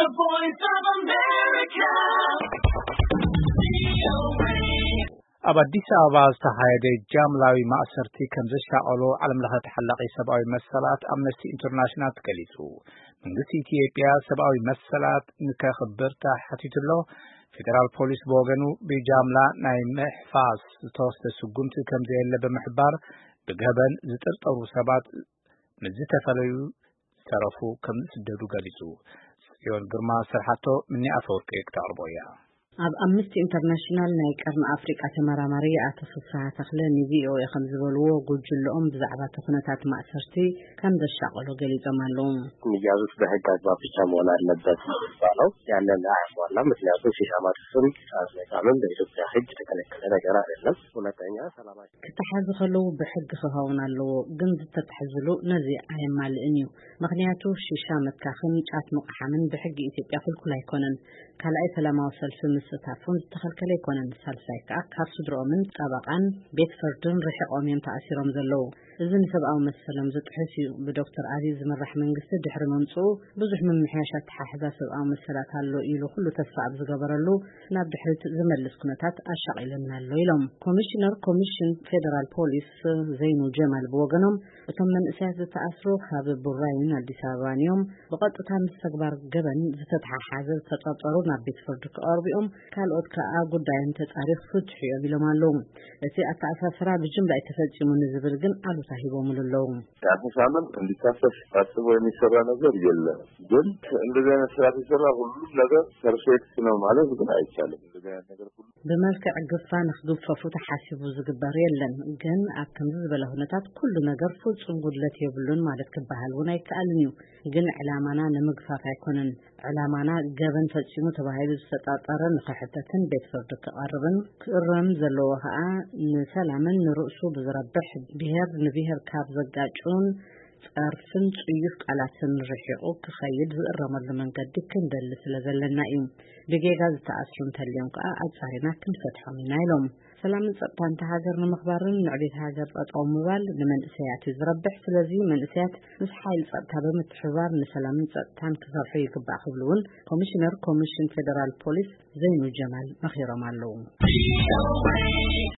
The Voice of America. አዲስ አበባ ዝተካሄደ ጃምላዊ ማእሰርቲ ከም ዘሻቀሉ ዓለም ለኸ ተሐላቂ ሰብአዊ መሰላት አምነስቲ ኢንተርናሽናል ተገሊጹ። መንግስቲ ኢትዮጵያ ሰብአዊ መሰላት ንከኽብር ተሓቲቱሎ ፌደራል ፖሊስ በወገኑ በጃምላ ናይ ምሕፋስ ዝተወሰደ ስጉምቲ ከም ዘየለ በመሕባር ብገበን ዝጥርጠሩ ሰባት ምዝተፈለዩ ተረፉ ከም ዝስደዱ ገሊጹ። ጽዮን ግርማ ስርሐቶ ምኒ አፈወርቅ ይቅታርቦያ ኣብ አምነስቲ ኢንተርናሽናል ናይ ቀርኒ አፍሪቃ ተመራማሪ አቶ ፍስሐ ተክለ ንቪኦ ከም ዝበልዎ ጉጅለኦም ብዛዕባ ተኩነታት ማእሰርቲ ከም ዘሻቀሉ ገሊጾም ኣለዉ። ሚያዙት በህግ አግባብ ብቻ መሆን አለበት ነው ያንን አያሟላ። ምክንያቱም ሲሻማትም አስነቃምን በኢትዮጵያ ህግ ተከለከለ ነገር አይደለም። ሁለተኛ ሰላማዊ ከተሓዙ ከለው በሕግ ክኸውን ኣለዎ ግን ዝተተሓዝሉ ነዚ ኣይማልእን እዩ። ምክንያቱ ሺሻ መትካኽን ጫት መቕሓምን በሕጊ ኢትዮጵያ ክልኩል ኣይኮነን። ካልኣይ ሰላማዊ ሰልፊ ምስታፉን ዝተኸልከለ ኣይኮነን። ሳልሳይ ከዓ ካብ ስድሮምን ጠበቃን ቤት ፍርድን ርሒቆም እዮም ተኣሲሮም ዘለዉ። እዚ ንሰብኣዊ መሰሎም ዝጥሕስ እዩ። ብዶክተር አብይ ዝምራሕ መንግስቲ ድሕሪ መምፅኡ ብዙሕ ምምሕያሻት ተሓሕዛ ሰብኣዊ መሰላት ኣሎ ኢሉ ኩሉ ተስፋ ኣብ ዝገበረሉ ናብ ድሕሪት ዝመልስ ኩነታት ኣሻቂለና ኣሎ ኢሎም ኮሚሽነር ኮሚሽን ፌደራል ፖሊስ ዘይኑ ጀማል ብወገኖም እቶም መንእሰያት ዝተኣስሩ ካብ ቡራዩን አዲስ አበባን እዮም ብቐጥታ ምስ ተግባር ገበን ዝተተሓሓዘ ተጠርጠሩ ናብ ቤት ፍርዲ ቀርቢኦም ካልኦት ከዓ ጉዳይን ተጻሪፍ ፍትሕ እዮም ኢሎም ኣለዉ። እቲ ኣተኣሳስራ ብጅምላ የተፈጸሙ ንዝብል ግን አሉታ ሂቦም ኣለዉ። ያፈሳምን እንዲታሰስ ታስቦ የሚሰራ ነገር የለም። ግን እንደዚህ አይነት ስራ ሲሰራ ሁሉም ነገር ፐርፌክት ነው ማለት ግን አይቻልም። እንደዚህ አይነት ነገር ሁሉ በመልክዕ ግፋ ንኽግፈፉ ተሓሲቡ ዝግበር የለን። ግን ኣብ ከምዚ ዝበለ ሁነታት ኩሉ ነገር ፍጹም ጉድለት የብሉን ማለት ክበሃል እውን ኣይከኣልን እዩ። ግን ዕላማና ንምግፋፍ ኣይኮነን። ዕላማና ገበን ፈጺሙ ተባሂሉ ዝተጣጠረ ንኽሕተትን ቤት ፍርዲ ክቐርብን ክእረም ዘለዎ ከዓ ንሰላምን ንርእሱ ብዝረብሕ ብሄር ንብሄር ካብ ዘጋጩን ጸርፍን ጽዩፍ ቃላትን ርሒቁ ክኸይድ ዝእረመሉ መንገዲ ክንደሊ ስለ ዘለና እዩ። ብጌጋ ዝተኣስሩ እንተልዮም ከዓ ኣጻሪና ክንፈትሖም ኢና ኢሎም። ሰላምን ጸጥታን ሃገር ንምኽባርን ንዕቤት ሃገር ጠጠው ምባል ንመንእሰያት ዝረብሕ። ስለዚ መንእሰያት ምስ ሓይል ጸጥታ ብምትሕብባር ንሰላምን ጸጥታን ክሰርሑ ይግባእ ክብሉውን ኮሚሽነር ኮሚሽን ፌደራል ፖሊስ ዘይኑ ጀማል መኺሮም ኣለዉ።